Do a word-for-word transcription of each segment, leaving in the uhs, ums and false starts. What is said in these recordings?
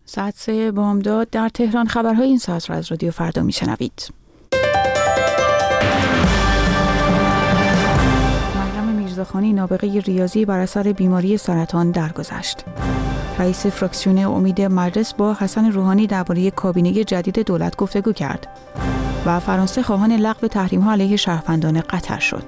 ساعت سه بامداد در تهران. خبرهای این ساعت را از رادیو فردا میشنوید. مریم میرزاخانی نابغه ریاضی بر اثر بیماری سرطان درگذشت. رئیس فراکسیون امید مجلس با حسن روحانی درباره کابینه جدید دولت گفتگو کرد و فرانسه خواهان لغو تحریم‌ها علیه شهروندان قطر شد.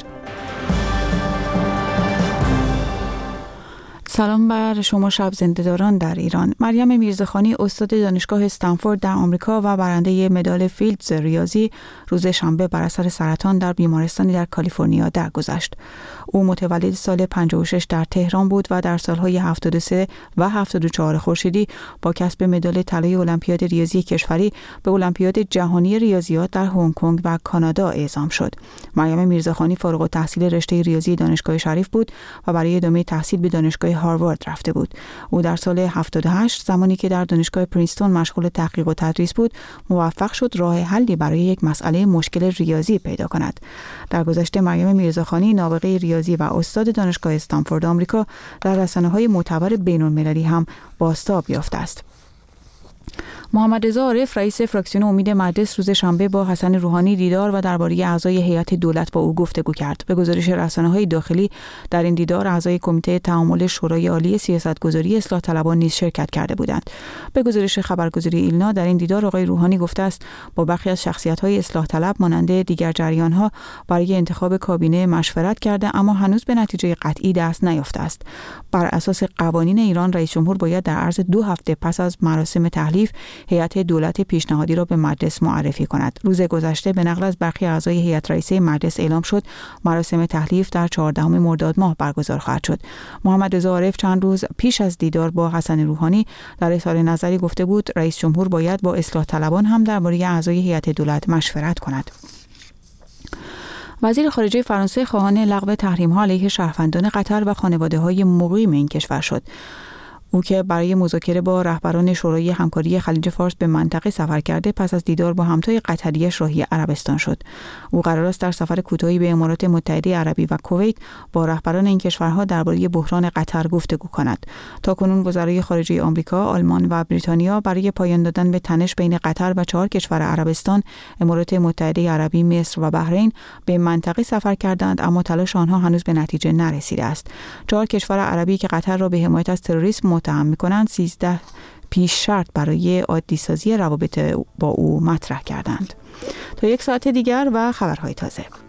سلام بر شما شب زنده‌داران در ایران. مریم میرزاخانی استاد دانشگاه استنفورد در آمریکا و برنده مدال فیلدز ریاضی روز شنبه بر اثر سرطان در بیمارستانی در کالیفرنیا درگذشت. او متولد سال پنجاه و شش در تهران بود و در سالهای هفتاد و سه و هفتاد و چهار خورشیدی با کسب مدال طلای المپیاد ریاضی کشوری به المپیاد جهانی ریاضیات در هنگ کنگ و کانادا اعزام شد. مریم میرزاخانی فارغ التحصیل رشته ریاضی دانشگاه شریف بود و برای ادامه تحصیل به دانشگاه هاروارد رفته بود. او در سال هفتاد و هشت زمانی که در دانشگاه پرینستون مشغول تحقیق و تدریس بود، موفق شد راه حلی برای یک مسئله مشکل ریاضی پیدا کند. در گذشته مریم میرزاخانی نابغه ریاضی و استاد دانشگاه استنفورد آمریکا در رسانه‌های معتبر بین‌المللی هم بازتاب یافته است. محمد رضا عارف رئیس فراکسیون امید مجلس روز شنبه با حسن روحانی دیدار و درباره اعضای هیئت دولت با او گفتگو کرد. به گزارش رسانه‌های داخلی در این دیدار اعضای کمیته تعامل شورای عالی سیاستگذاری اصلاح طلبان نیز شرکت کرده بودند. به گزارش خبرگزاری ایلنا در این دیدار آقای روحانی گفته است با برخی از شخصیت‌های اصلاح طلب مانند دیگر جریان‌ها برای انتخاب کابینه مشورت کرده، اما هنوز به نتیجه قطعی دست نیافته است. بر اساس قوانین ایران رئیس جمهور باید در عرض دو هفته پس از مراسم تحلیف هیئت دولت پیشنهادی را به مجلس معرفی کند. روز گذشته به نقل از برخی اعضای هیئت رئیسه مجلس اعلام شد مراسم تحلیف در چهاردهم مرداد ماه برگزار خواهد شد. محمد رضا عارف چند روز پیش از دیدار با حسن روحانی در اظهار نظری گفته بود رئیس جمهور باید با اصلاح طلبان هم درباره اعضای هیئت دولت مشورت کند. وزیر خارجه فرانسه خواهان لغو تحریم‌ها علیه شهروندان قطر و خانواده‌های مقیم این کشور شد. او که برای مذاکره با رهبران شورای همکاری خلیج فارس به منطقه سفر کرده، پس از دیدار با همتای قطریش راهی عربستان شد. او قرار است در سفر کوتاهی به امارات متحده عربی و کویت با رهبران این کشورها درباره بحران قطر گفتگو کند. تاکنون وزرای خارجه آمریکا، آلمان و بریتانیا برای پایان دادن به تنش بین قطر و چهار کشور عربستان، امارات متحده عربی، مصر و بحرین به منطقه سفر کردند، اما تلاش آنها هنوز به نتیجه نرسیده است. چهار کشور عربی که قطر را به حمایت از تروریسم متهم می‌کنند، سیزده پیش شرط برای عادی سازی روابط با او مطرح کردند. تا یک ساعت دیگر و خبرهای تازه.